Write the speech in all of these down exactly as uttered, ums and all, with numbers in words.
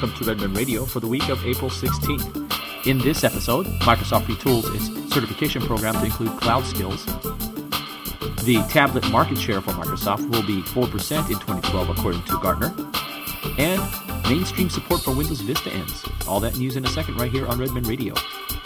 welcome to Redmond Radio for the week of April sixteenth. In this episode, Microsoft retools its certification program to include cloud skills. The tablet market share for Microsoft will be four percent in twenty twelve according to Gartner. And mainstream support for Windows Vista ends. All that news in a second right here on Redmond Radio.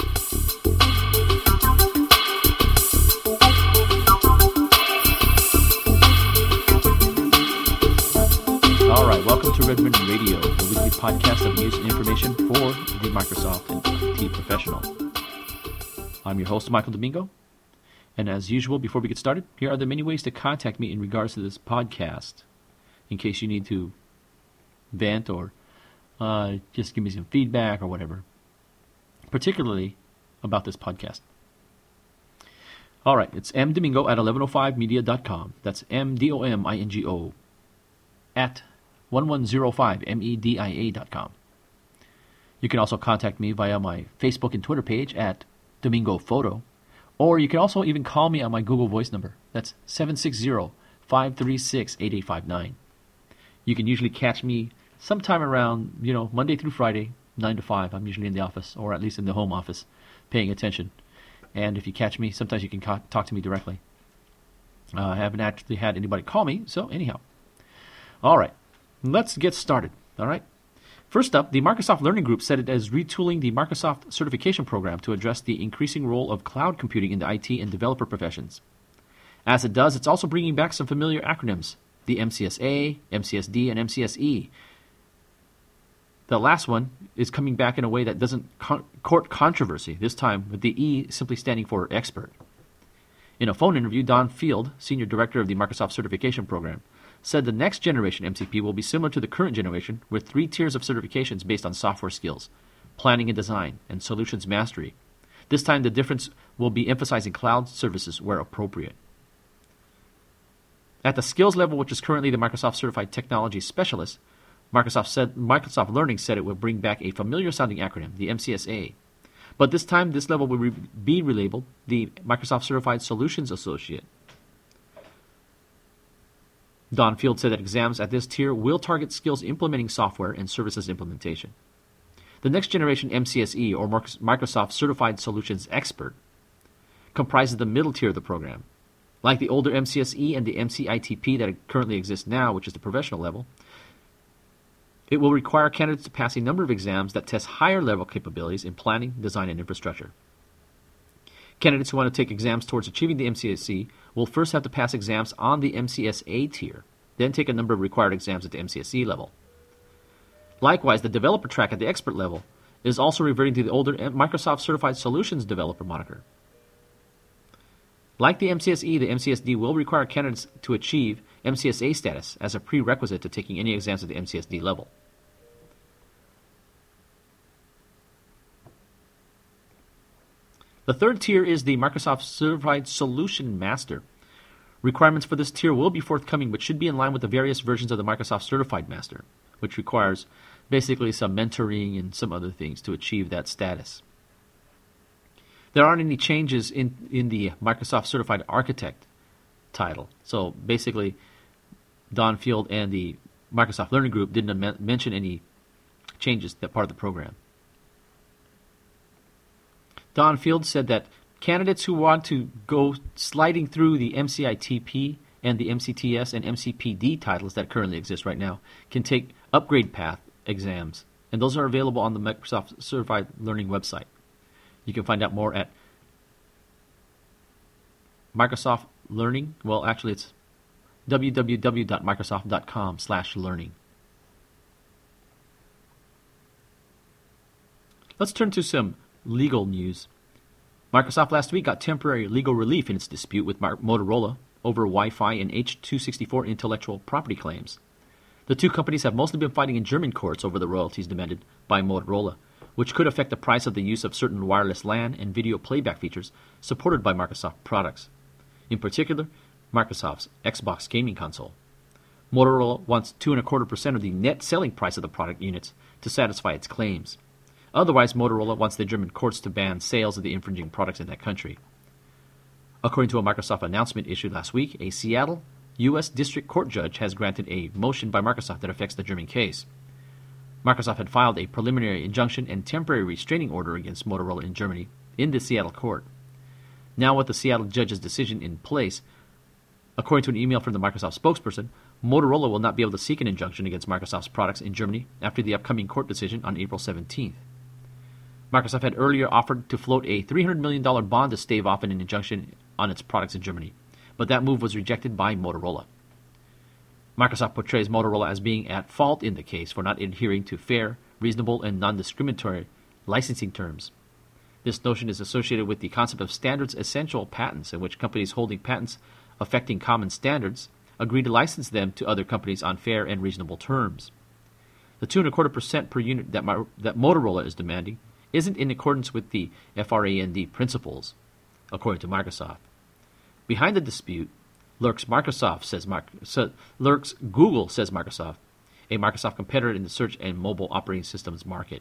All right, welcome to Redmond Radio, the weekly podcast of news and information for the Microsoft and I T professional. I'm your host, Michael Domingo, and as usual, before we get started, here are the many ways to contact me in regards to this podcast, in case you need to vent or uh, just give me some feedback or whatever, particularly about this podcast. All right, it's mdomingo at eleven oh five media dot com. That's M D O M I N G O at eleven oh five media dot com. You can also contact me via my Facebook and Twitter page at Domingo Photo, or you can also even call me on my Google Voice number. That's seven six zero, five three six, eight eight five nine. You can usually catch me sometime around, you know, Monday through Friday, nine to five. I'm usually in the office, or at least in the home office, paying attention. And if you catch me, sometimes you can co- talk to me directly. Uh, I haven't actually had anybody call me, so anyhow. All right, let's get started, all right? First up, the Microsoft Learning Group said it is retooling the Microsoft certification program to address the increasing role of cloud computing in the I T and developer professions. As it does, it's also bringing back some familiar acronyms, the M C S A, M C S D, and M C S E. The last one is coming back in a way that doesn't con- court controversy, this time with the E simply standing for expert. In a phone interview, Don Field, Senior Director of the Microsoft Certification Program, said the next generation M C P will be similar to the current generation with three tiers of certifications based on software skills, planning and design, and solutions mastery. This time the difference will be emphasizing cloud services where appropriate. At the skills level, which is currently the Microsoft Certified Technology Specialist, Microsoft said Microsoft Learning said it would bring back a familiar-sounding acronym, the M C S A. But this time, this level will re- be relabeled the Microsoft Certified Solutions Associate. Don Field said that exams at this tier will target skills implementing software and services implementation. The next generation M C S E, or Microsoft Certified Solutions Expert, comprises the middle tier of the program. Like the older M C S E and the M C I T P that currently exists now, which is the professional level, it will require candidates to pass a number of exams that test higher level capabilities in planning, design, and infrastructure. Candidates who want to take exams towards achieving the M C S E will first have to pass exams on the M C S A tier, then take a number of required exams at the M C S E level. Likewise, the developer track at the expert level is also reverting to the older Microsoft Certified Solutions Developer moniker. Like the M C S E, the M C S D will require candidates to achieve M C S A status as a prerequisite to taking any exams at the M C S D level. The third tier is the Microsoft Certified Solution Master. Requirements for this tier will be forthcoming, but should be in line with the various versions of the Microsoft Certified Master, which requires basically some mentoring and some other things to achieve that status. There aren't any changes in, in the Microsoft Certified Architect title. So basically, Don Field and the Microsoft Learning Group didn't men- mention any changes that part of the program. Don Field said that candidates who want to go sliding through the M C I T P and the M C T S and M C P D titles that currently exist right now can take upgrade path exams, and those are available on the Microsoft Certified Learning website. You can find out more at Microsoft Learning. Well, actually, it's w w w dot microsoft dot com slash learning. Let's turn to some legal news. Microsoft last week got temporary legal relief in its dispute with Motorola over Wi-Fi and H two sixty-four intellectual property claims. The two companies have mostly been fighting in German courts over the royalties demanded by Motorola, which could affect the price of the use of certain wireless LAN and video playback features supported by Microsoft products. In particular, Microsoft's Xbox gaming console. Motorola wants two and a quarter percent of the net selling price of the product units to satisfy its claims. Otherwise, Motorola wants the German courts to ban sales of the infringing products in that country. According to a Microsoft announcement issued last week, a Seattle, U S District Court judge has granted a motion by Microsoft that affects the German case. Microsoft had filed a preliminary injunction and temporary restraining order against Motorola in Germany in the Seattle court. Now, with the Seattle judge's decision in place, according to an email from the Microsoft spokesperson, Motorola will not be able to seek an injunction against Microsoft's products in Germany after the upcoming court decision on April seventeenth. Microsoft had earlier offered to float a three hundred million dollars bond to stave off an injunction on its products in Germany, but that move was rejected by Motorola. Microsoft portrays Motorola as being at fault in the case for not adhering to fair, reasonable, and non-discriminatory licensing terms. This notion is associated with the concept of standards essential patents, in which companies holding patents affecting common standards agree to license them to other companies on fair and reasonable terms. The two and a quarter percent per unit that, my, that Motorola is demanding isn't in accordance with the FRAND principles, according to Microsoft. Behind the dispute lurks Microsoft, says so, lurks Google, says Microsoft, a Microsoft competitor in the search and mobile operating systems market.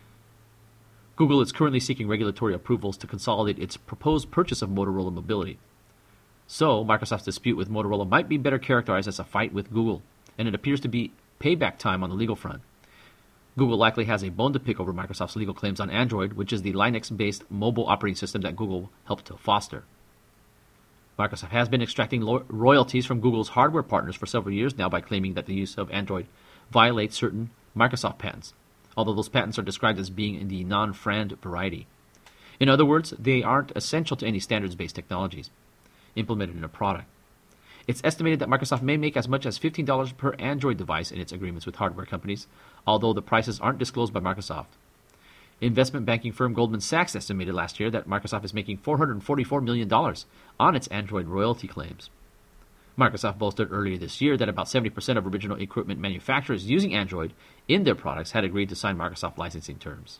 Google is currently seeking regulatory approvals to consolidate its proposed purchase of Motorola Mobility. So, Microsoft's dispute with Motorola might be better characterized as a fight with Google, and it appears to be payback time on the legal front. Google likely has a bone to pick over Microsoft's legal claims on Android, which is the Linux-based mobile operating system that Google helped to foster. Microsoft has been extracting lo- royalties from Google's hardware partners for several years now by claiming that the use of Android violates certain Microsoft patents, although those patents are described as being in the non-FRAND variety. In other words, they aren't essential to any standards-based technologies implemented in a product. It's estimated that Microsoft may make as much as fifteen dollars per Android device in its agreements with hardware companies, although the prices aren't disclosed by Microsoft. Investment banking firm Goldman Sachs estimated last year that Microsoft is making four hundred forty-four million dollars on its Android royalty claims. Microsoft boasted earlier this year that about seventy percent of original equipment manufacturers using Android in their products had agreed to sign Microsoft licensing terms.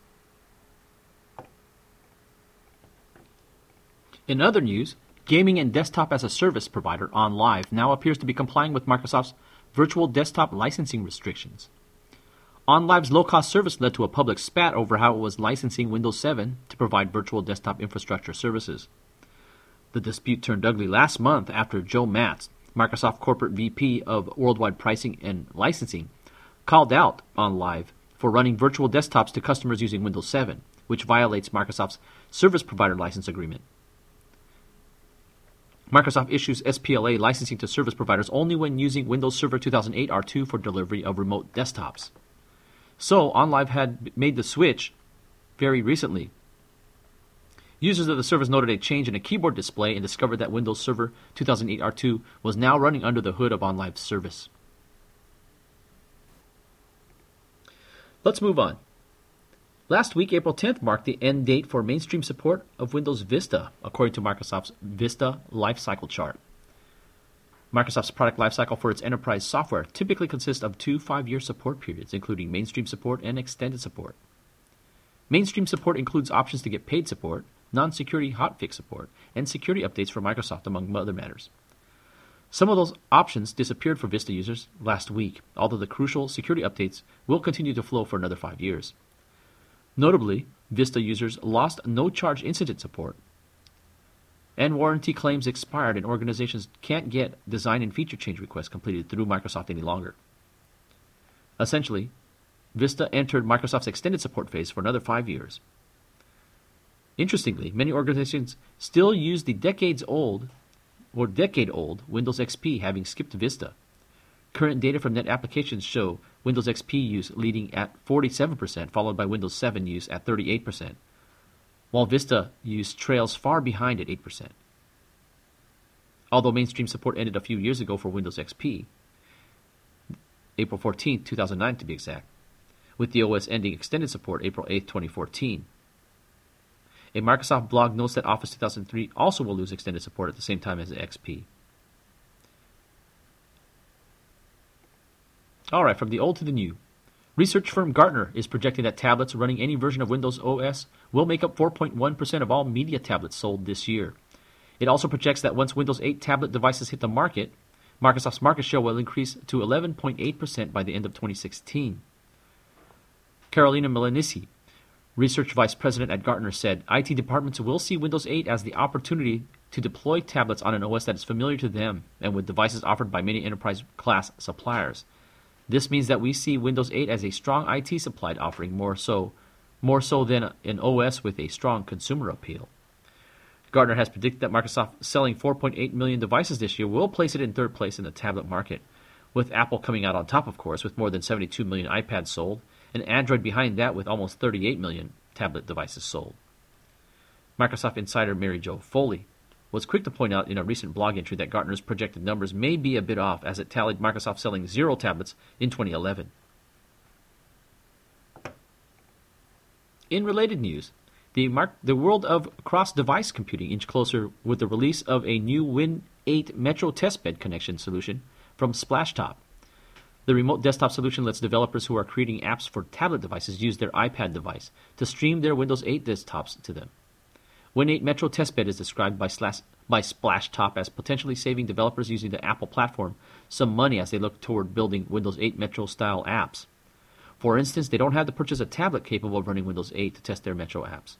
In other news, gaming and desktop as a service provider OnLive now appears to be complying with Microsoft's virtual desktop licensing restrictions. OnLive's low-cost service led to a public spat over how it was licensing Windows seven to provide virtual desktop infrastructure services. The dispute turned ugly last month after Joe Matz, Microsoft Corporate V P of Worldwide Pricing and Licensing, called out OnLive for running virtual desktops to customers using Windows seven, which violates Microsoft's service provider license agreement. Microsoft issues S P L A licensing to service providers only when using Windows Server two thousand eight R two for delivery of remote desktops. So, OnLive had made the switch very recently. Users of the service noted a change in a keyboard display and discovered that Windows Server two thousand eight R two was now running under the hood of OnLive's service. Let's move on. Last week, April tenth, marked the end date for mainstream support of Windows Vista, according to Microsoft's Vista Lifecycle chart. Microsoft's product lifecycle for its enterprise software typically consists of two five-year support periods, including mainstream support and extended support. Mainstream support includes options to get paid support, non-security hotfix support, and security updates for Microsoft, among other matters. Some of those options disappeared for Vista users last week, although the crucial security updates will continue to flow for another five years. Notably, Vista users lost no-charge incident support, and warranty claims expired, and organizations can't get design and feature change requests completed through Microsoft any longer. Essentially, Vista entered Microsoft's extended support phase for another five years. Interestingly, many organizations still use the decades-old or decade-old Windows X P, having skipped Vista. Current data from Net Applications show Windows X P use leading at forty-seven percent, followed by Windows seven use at thirty-eight percent, while Vista use trails far behind at eight percent. Although mainstream support ended a few years ago for Windows X P, April fourteenth, two thousand nine to be exact, with the O S ending extended support April eighth, twenty fourteen. A Microsoft blog notes that Office two thousand three also will lose extended support at the same time as the X P. All right, from the old to the new. Research firm Gartner is projecting that tablets running any version of Windows O S will make up four point one percent of all media tablets sold this year. It also projects that once Windows eight tablet devices hit the market, Microsoft's market share will increase to eleven point eight percent by the end of twenty sixteen. Carolina Milanisi, Research Vice President at Gartner, said I T departments will see Windows eight as the opportunity to deploy tablets on an O S that is familiar to them and with devices offered by many enterprise-class suppliers. This means that we see Windows eight as a strong I T supplied offering, more so, more so than an O S with a strong consumer appeal. Gartner has predicted that Microsoft selling four point eight million devices this year will place it in third place in the tablet market, with Apple coming out on top, of course, with more than seventy-two million iPads sold, and Android behind that with almost thirty-eight million tablet devices sold. Microsoft insider Mary Jo Foley was quick to point out in a recent blog entry that Gartner's projected numbers may be a bit off, as it tallied Microsoft selling zero tablets in twenty eleven. In related news, the, mar- the world of cross-device computing inched closer with the release of a new Win eight Metro testbed connection solution from SplashTop. The remote desktop solution lets developers who are creating apps for tablet devices use their iPad device to stream their Windows eight desktops to them. Win eight Metro testbed is described by, slash, by SplashTop as potentially saving developers using the Apple platform some money as they look toward building Windows eight Metro-style apps. For instance, they don't have to purchase a tablet capable of running Windows eight to test their Metro apps.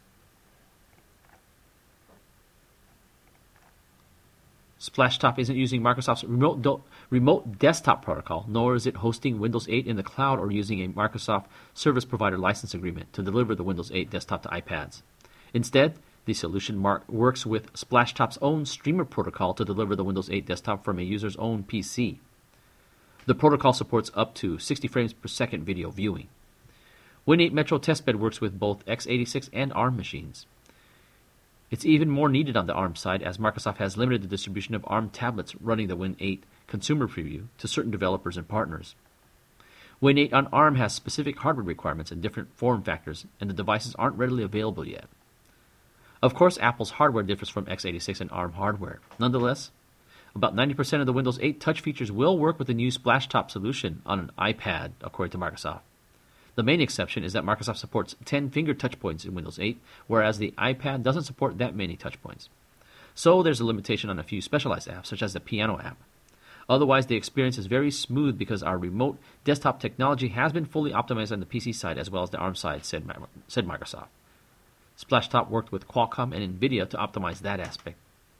SplashTop isn't using Microsoft's remote, do- remote desktop protocol, nor is it hosting Windows eight in the cloud or using a Microsoft service provider license agreement to deliver the Windows eight desktop to iPads. Instead, the solution mark works with SplashTop's own streamer protocol to deliver the Windows eight desktop from a user's own P C. The protocol supports up to sixty frames per second video viewing. Win eight Metro testbed works with both x eighty-six and ARM machines. It's even more needed on the ARM side, as Microsoft has limited the distribution of ARM tablets running the Win eight consumer preview to certain developers and partners. Win eight on ARM has specific hardware requirements and different form factors, and the devices aren't readily available yet. Of course, Apple's hardware differs from x eighty-six and ARM hardware. Nonetheless, about ninety percent of the Windows eight touch features will work with the new SplashTop solution on an iPad, according to Microsoft. The main exception is that Microsoft supports ten finger touchpoints in Windows eight, whereas the iPad doesn't support that many touchpoints. So there's a limitation on a few specialized apps, such as the Piano app. Otherwise, the experience is very smooth because our remote desktop technology has been fully optimized on the P C side as well as the ARM side, said, said Microsoft. SplashTop worked with Qualcomm and NVIDIA to optimize that aspect.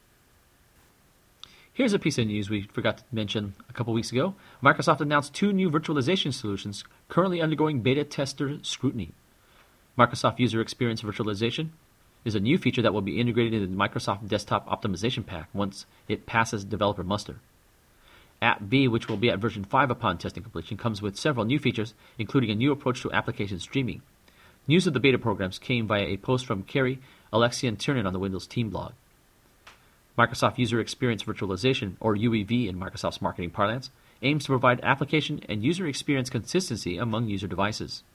Here's a piece of news we forgot to mention a couple weeks ago. Microsoft announced two new virtualization solutions currently undergoing beta tester scrutiny. Microsoft User Experience Virtualization is a new feature that will be integrated into the Microsoft Desktop Optimization Pack once it passes developer muster. AppV, which will be at version five upon testing completion, comes with several new features, including a new approach to application streaming. News of the beta programs came via a post from Carrie Alexian-Tiernan on the Windows team blog. Microsoft User Experience Virtualization, or U E V in Microsoft's marketing parlance, aims to provide application and user experience consistency among user devices.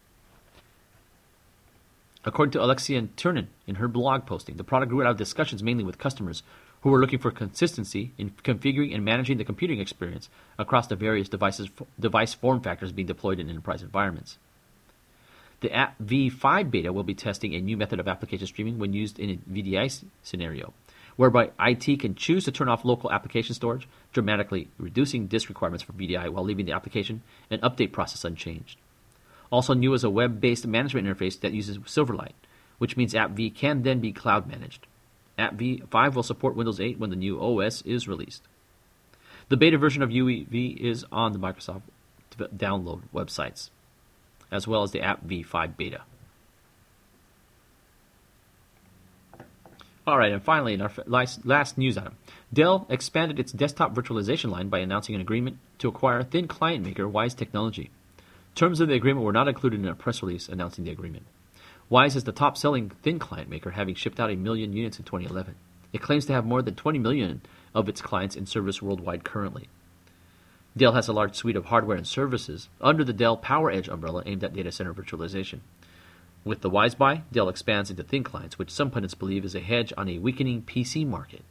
According to Alexian-Tiernan in her blog posting, the product grew out of discussions mainly with customers who were looking for consistency in configuring and managing the computing experience across the various devices, device form factors being deployed in enterprise environments. The App V five beta will be testing a new method of application streaming when used in a V D I scenario, whereby I T can choose to turn off local application storage, dramatically reducing disk requirements for V D I while leaving the application and update process unchanged. Also new is a web-based management interface that uses Silverlight, which means App V can then be cloud managed. App V five will support Windows eight when the new O S is released. The beta version of U E V is on the Microsoft download websites, as well as the App V five beta. All right, and finally, in our last, last news item, Dell expanded its desktop virtualization line by announcing an agreement to acquire thin client maker Wyse Technology. Terms of the agreement were not included in a press release announcing the agreement. Wyse is the top-selling thin client maker, having shipped out a million units in twenty eleven. It claims to have more than twenty million of its clients in service worldwide currently. Dell has a large suite of hardware and services under the Dell PowerEdge umbrella aimed at data center virtualization. With the Wyse buy, Dell expands into thin clients, which some pundits believe is a hedge on a weakening P C market.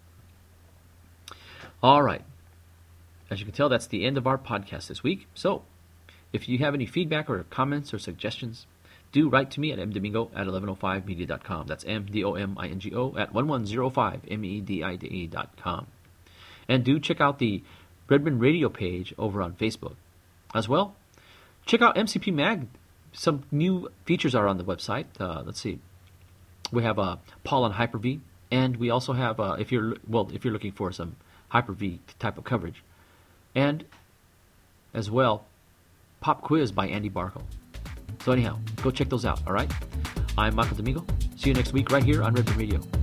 All right. As you can tell, that's the end of our podcast this week. So, if you have any feedback or comments or suggestions, do write to me at m domingo at eleven oh five media dot com. That's M D O M I N G O at eleven oh five media dot com. And do check out the Redmond Radio page over on Facebook. As well, check out M C P Mag. Some new features are on the website. Uh, let's see. We have uh, Paul on Hyper-V, and we also have, uh, if you're well, if you're looking for some Hyper-V type of coverage, and as well, Pop Quiz by Andy Barkle. So anyhow, go check those out, all right? I'm Michael Domingo. See you next week right here on Redmond Radio.